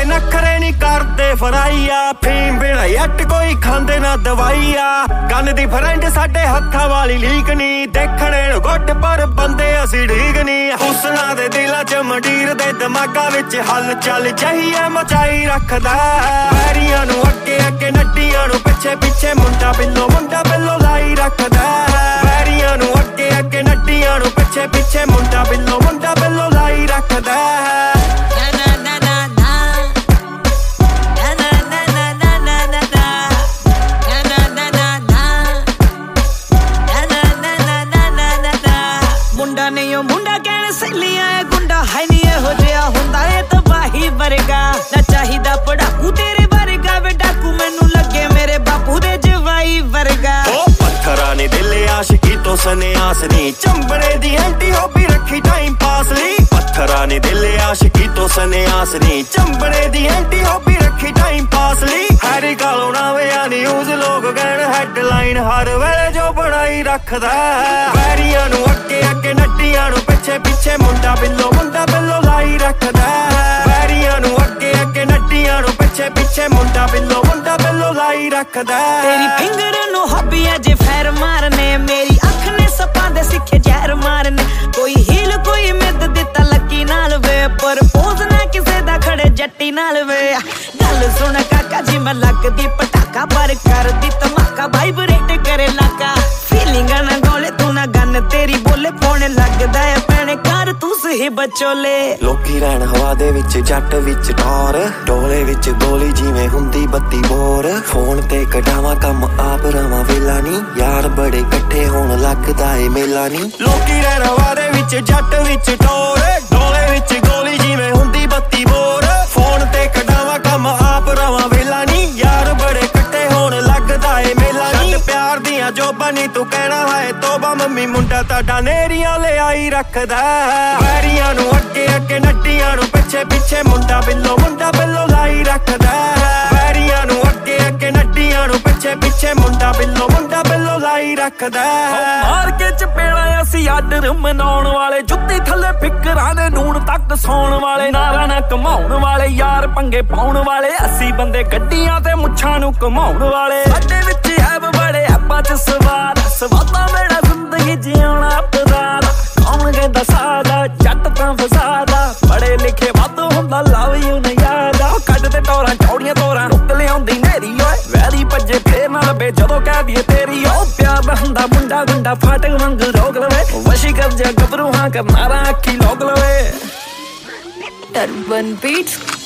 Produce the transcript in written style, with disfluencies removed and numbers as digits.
ਸਾਡੇ ਨਖਰੇ ਨੀ ਕਰਦੇ ਫਰਾਈ ਆ ਫੀਮ ਬਿਨਾ ਯੱਟ ਕੋਈ ਖਾਂਦੇ ਨਾ ਦਵਾਈ ਆ ਕੰਨ ਦੀ ਫਰੈਂਡ ਸਾਡੇ ਹੱਥਾਂ ਵਾਲੀ ਲੀਕ ਨੀ ਦੇਖਣੇ ਨੂੰ ਗੁੱਟ ਪਰ ਬੰਦੇ ਅਸੀਂ ਢੀਕ ਨੀ ਹੁਸਨਾ ਦੇ ਦਿਲਾਂ ਚ ਮੰਡੀਰ ਦੇ ਦਿਮਾਗਾਂ ਵਿੱਚ ਹੱਲ ਚੱਲ ਚਾਹੀਏ ਮਚਾਈ ਰੱਖਦਾ ਵੈਰੀਆਂ ਨੂੰ ਅੱਗੇ ਅੱਗੇ ਨੱਡੀਆਂ ਨੂੰ ਪਿੱਛੇ ਪਿੱਛੇ ਮੁੰਡਾ ਬਿੱਲੋ ਲਾਈ ਰੱਖਦਾ ਵੈਰੀਆਂ ਨੂੰ ਅੱਗੇ ਅੱਗੇ ਨੱਡੀਆਂ ਨੂੰ ਪਿੱਛੇ ਪਿੱਛੇ ਮੁੰਡਾ ਬਿੱਲੋ ਲਾਈ ਰੱਖਦਾ ਮੁੰਡਾ ਨਹੀਂ ਉਹ ਮੁੰਡਾ ਕਹਿਣ ਸਹੇਲੀਆਂ ਗੁੰਡਾ ਹੈ ਨੀ ਇਹੋ ਜਿਹਾ ਹੁੰਦਾ ਏ ਤਬਾਹੀ ਵਰਗਾ ਨਾ ਚਾਹੀਦਾ ਪੜਾਕੂ ਤੇਰੇ ਵਰਗਾ ਵੇ ਡਾਕੂ ਮੈਨੂੰ ਲੱਗੇ ਮੇਰੇ ਬਾਪੂ ਦੇ ਜਵਾਈ ਵਰਗਾ ਉਹ ਪੱਥਰਾਂ ਨੇ ਦਿਲ ਆਸ਼ਕੀ ਤੋਂ ਸਨਿਆਸ ਨੀ ਚੰਬੜੇ ਦੀ ਐਂਟੀ ਹੌਬੀ ਰੱਖੀ ਟਾਈਮ ਪਾਸ ਲਈ ਪੱਥਰਾਂ ਨੇ ਦਿਲ ਆਸ਼ਕੀ ਤੋਂ ਸਨਿਆਸ ਨੀ ਚੰਬੜੇ ਦੀ ਐਂਟੀ ਹੌਬੀ ਰੱਖੀ ਟਾਈਮ ਪਾਸ ਲਈ ਹੈਰੀ ਕਾਲੋਂ ਨਾ ਵਿਆ ਨਿਊਜ਼ ਲੋਕ ਕਹਿਣ ਹੈਡਲਾਈਨ ਹਰ ਵੇਲੇ ਜੋ ਬਣਾਈ ਰੱਖਦਾ ਵੈਰੀਆਂ ਨੂੰ ਅੱਗੇ ਅੱਗੇ ਨੱਡੀਆਂ ਨੂੰ ਪਿੱਛੇ ਪਿੱਛੇ ਮੁੰਡਾ ਬਿੱਲੋ ਲਾਈ ਰੱਖਦਾ ਵੈਰੀਆਂ ਨੂੰ ਅੱਗੇ ਅੱਗੇ ਨੱਡੀਆਂ ਨੂੰ ਪਿੱਛੇ ਪਿੱਛੇ ਮੁੰਡਾ ਬਿੱਲੋ ਲਾਈ ਰੱਖਦਾ ਤੇਰੀ ਫਿੰਗਰ ਨੂੰ ਹੌਬੀ ਐ ਜੇ ਫੈਰ ਮਾਰਨੇ ਮੇਰੀ ਅੱਖ ਨੇ ਸੱਪਾਂ ਦੇ ਸਿੱਖੇ ਜ਼ਹਿਰ ਮਾਰਨੇ ਕੋਈ ਹੀਲ ਕੋਈ ਮਿੱਦ ਦਿੱਤਾ ਲੱਕੀ ਨਾਲ ਵੇ ਪਰ ਪੋਜ਼ ਨਾ ਕਿਸੇ ਦਾ ਖੜੇ ਜੱਟੀ ਨਾਲ ਵੇ ਗੱਲ ਸੁਣ ਕਾਕਾ ਜੀ ਮੈਂ ਲੱਗਦੀ ਪਟਾਕਾ ਪਰ ਕਰਦੀ ਧਮਾਕਾ ਵਾਈਬ੍ਰੇਟ ਕਰੇ ਲਾਕਾ ਫੀਲਿੰਗਾਂ ਨਾ ਗੋਲੇ ਤੂੰ ਨਾ ਗੰਨ ਤੇਰੀ ਬੋਲੇ ਪੌਣੇ ਲੱਗਦਾ ਏ ਭੈਣੇ ਕਰ ਤੂੰ ਸਹੀ ਬਚੋਲੇ ਲੋਕੀ ਰਹਿਣ ਹਵਾ ਦੇ ਵਿੱਚ ਜੱਟ ਵਿੱਚ ਟੌਰ ਡੋਲੇ ਵਿੱਚ ਗੋਲੀ ਜਿਵੇਂ ਹੁੰਦੀ ਬੱਤੀ ਬੋਰ ਫੋਨ ਤੇ ਕਢਾਵਾਂ ਕੰਮ ਆਪ ਰਵਾਂ ਵੇਲਾ ਨੀ ਯਾਰ ਬੜੇ ਇਕੱਠੇ ਹੋਣ ਲੱਗਦਾ ਏ ਮੇਲਾ ਨੀ ਲੋਕੀ ਰਹਿਣ ਹਵਾ ਦੇ ਵਿੱਚ ਜੱਟ ਵਿੱਚ ਟੌਰ ਡੋਲੇ ਵਿੱਚ ਗੋਲੀ ਜਿਵੇਂ ਹੁੰਦੀ ਬੱਤੀ ਬੋਰ ਫੋਨ ਤੇ ਕਢਾਵਾਂ ਕੰਮ ਆਪ ਰਵਾਂ ਵੇਲਾ ਨੀ ਯਾਰ ਬੜੇ ਇਕੱਠੇ ਹੋਣ ਲੱਗਦਾ ਏ ਮੇਲਾ ਨੀ ਪਿਆਰ ਦੀਆਂ ਜੋਬਾਂ ਨੀ ਤੂੰ ਕਹਿਣਾ ਹੈ ਤੋਬਾ ਮੰਮੀ ਮੁੰਡਾ ਤੁਹਾਡਾ ਨੇਰੀਆਂ ਲਿਆਈ ਰੱਖਦਾ ਵੈਰੀਆਂ ਨੂੰ ਅੱਗੇ ਅੱਗੇ ਨੱਡੀਆਂ ਨੂੰ ਪਿੱਛੇ ਪਿੱਛੇ ਮੁੰਡਾ ਬਿੱਲੋ ਲਾਈ ਰੱਖਦਾ ਵੈਰੀਆਂ ਨੂੰ ਅੱਗੇ ਅੱਗੇ ਨੱਡੀਆਂ ਨੂੰ ਪਿੱਛੇ ਪਿੱਛੇ ਮੁੰਡਾ ਬਿੱਲੋ ਲਾਈ ਰੱਖਦਾ ਮਾਰ ਕੇ ਚਪੇੜਾ ਅਸੀਂ ਆਰਡਰ ਮਨਾਉਣ ਵਾਲੇ ਜੁੱਤੀ ਥੱਲੇ ਫਿਕਰਾਂ ਦੇ ਨੂਣ ਤੱਕ ਸੌਣ ਵਾਲੇ ਨਾਰਾ ਨਾ ਕਮਾਉਣ ਵਾਲੇ ਯਾਰ ਪੰਗੇ ਪਾਉਣ ਵਾਲੇ ਅਸੀਂ ਬੰਦੇ ਗੱਡੀਆਂ ਤੇ ਮੁੱਛਾਂ ਨੂੰ ਘਮਾਉਣ ਵਾਲੇ ਸਾਡੇ ਵਿੱਚ ਐਬ ਬੜੇ ਐਪਾਂ ਚ ਸਵਾਦਾ ਮੇਰਾ ਜ਼ਿੰਦਗੀ ਜਿਉਣਾ ਆਪਦਾ ਕੌਣ ਕਹਿੰਦਾ ਸਾਦਾ ਜੱਟ ਤਾਂ ਫਸਾਦਾ ਪੜੇ ਲਿਖੇ ਵੱਧ ਹੁੰਦਾ ਲਵ ਯੂ ਨਾ ਯਾਦ ਕੱਢ ਤੇ ਟੋਰਾਂ ਚੌੜੀਆਂ ਤੋਰਾਂ ਰੁੱਕ ਲਿਆਉਂਦੀ ਨੇਰੀ ਓਏ ਵੈਰੀ ਭੱਜੇ ਫੇਰ ਨਾ ਲੱਭੇ ਜਦੋਂ ਕਹਿ ਦੀਏ ਤੇਰੀ ਉਹ ਪਿਆਰ ਦਾ ਹੁੰਦਾ ਮੁੰਡਾ ਗੁੰਡਾ ਫਾਟਕ ਵਾਂਗ ਰੋਕ ਲਵੇ ਵਸ਼ੀ ਕਰ ਜਾ ਗੱਭਰੂ ਹਾਂ ਕਰਨਾਰਾ ਅੱਖੀ ਲੋਕ ਲਵੇ ਟਰਬਨ ਬੀਟਸ